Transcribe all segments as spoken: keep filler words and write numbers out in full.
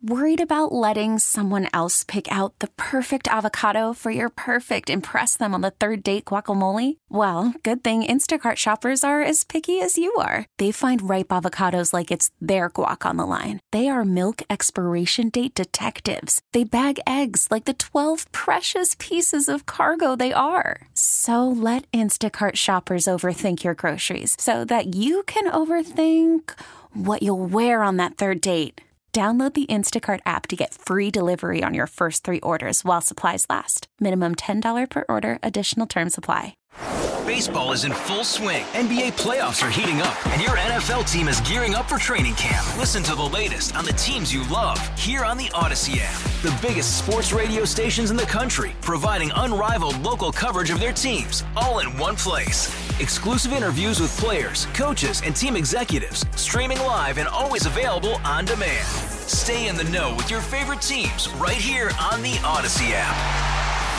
Worried about letting someone else pick out the perfect avocado for your perfect impress them on the third date guacamole? Well, good thing Instacart shoppers are as picky as you are. They find ripe avocados like it's their guac on the line. They are milk expiration date detectives. They bag eggs like the twelve precious pieces of cargo they are. So let Instacart shoppers overthink your groceries so that you can overthink what you'll wear on that third date. Download the Instacart app to get free delivery on your first three orders while supplies last. Minimum ten dollars per order. Additional terms apply. Baseball is in full swing. N B A playoffs are heating up, and your N F L team is gearing up for training camp. Listen to the latest on the teams you love here on the Odyssey app. The biggest sports radio stations in the country, providing unrivaled local coverage of their teams, all in one place. Exclusive interviews with players, coaches, and team executives, streaming live and always available on demand. Stay in the know with your favorite teams right here on the Odyssey app.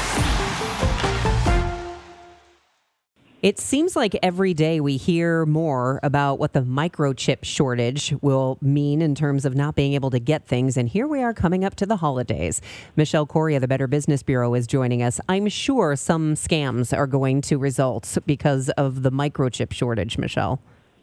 It seems like every day we hear more about what the microchip shortage will mean in terms of not being able to get things. And here we are coming up to the holidays. Michelle Corey of the Better Business Bureau is joining us. I'm sure some scams are going to result because of the microchip shortage, Michelle.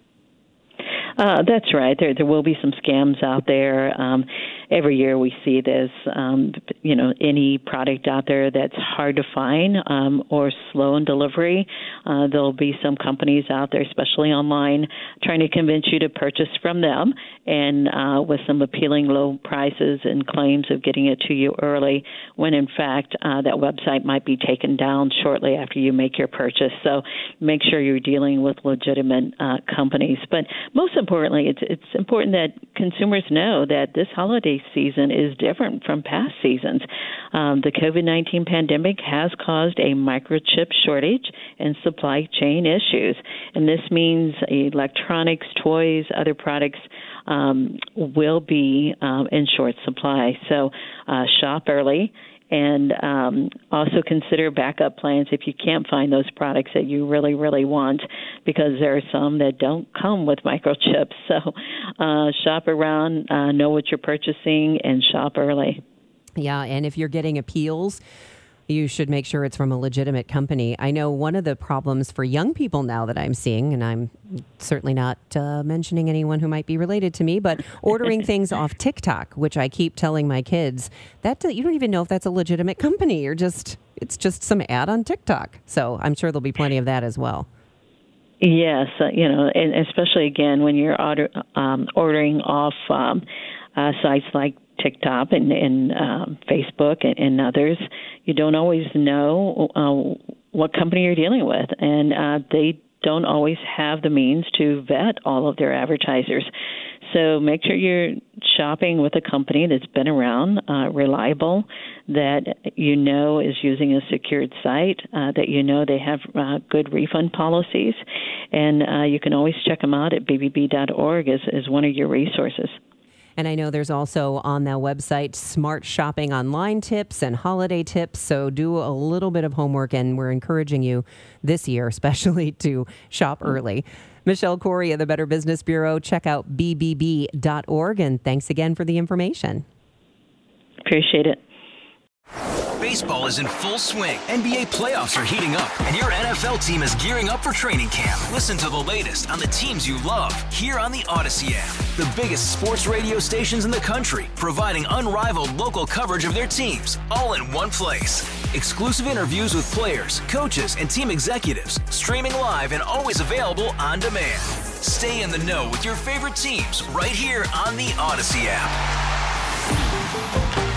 Uh, that's right. There there will be some scams out there. Um, every year we see this. Um, you know, any product out there that's hard to find um, or slow in delivery, uh, there'll be some companies out there, especially online, trying to convince you to purchase from them, and uh, with some appealing low prices and claims of getting it to you early, when in fact uh, that website might be taken down shortly after you make your purchase. So make sure you're dealing with legitimate uh, companies. But most importantly, it's it's important that consumers know that this holiday season is different from past seasons. Um, the COVID nineteen pandemic has caused a microchip shortage and supply chain issues. And this means electronics, toys, other products um, will be um, in short supply. So uh, shop early. And um, also consider backup plans if you can't find those products that you really, really want, because there are some that don't come with microchips. So uh, shop around, uh, know what you're purchasing, and shop early. Yeah, and if you're getting appeals, you should make sure it's from a legitimate company. I know one of the problems for young people now that I'm seeing, and I'm certainly not uh, mentioning anyone who might be related to me, but ordering things off TikTok, which I keep telling my kids, that you don't even know if that's a legitimate company. You're just, it's just some ad on TikTok. So I'm sure there'll be plenty of that as well. Yes, uh, you know, and especially again when you're order, um, ordering off um, uh, sites like TikTok and, and um, Facebook and, and others, you don't always know uh, what company you're dealing with, and uh, they don't always have the means to vet all of their advertisers. So make sure you're shopping with a company that's been around, uh, reliable, that you know is using a secured site, uh, that you know they have uh, good refund policies, and uh, you can always check them out at b b b dot org as, as one of your resources. And I know there's also on that website smart shopping online tips and holiday tips. So do a little bit of homework, and we're encouraging you this year especially to shop early. Michelle Corey of the Better Business Bureau. Check out b b b dot org, and thanks again for the information. Appreciate it. Baseball is in full swing. N B A playoffs are heating up, and your N F L team is gearing up for training camp. Listen to the latest on the teams you love here on the Odyssey app. The biggest sports radio stations in the country, providing unrivaled local coverage of their teams, all in one place. Exclusive interviews with players, coaches, and team executives, streaming live and always available on demand. Stay in the know with your favorite teams right here on the Odyssey app.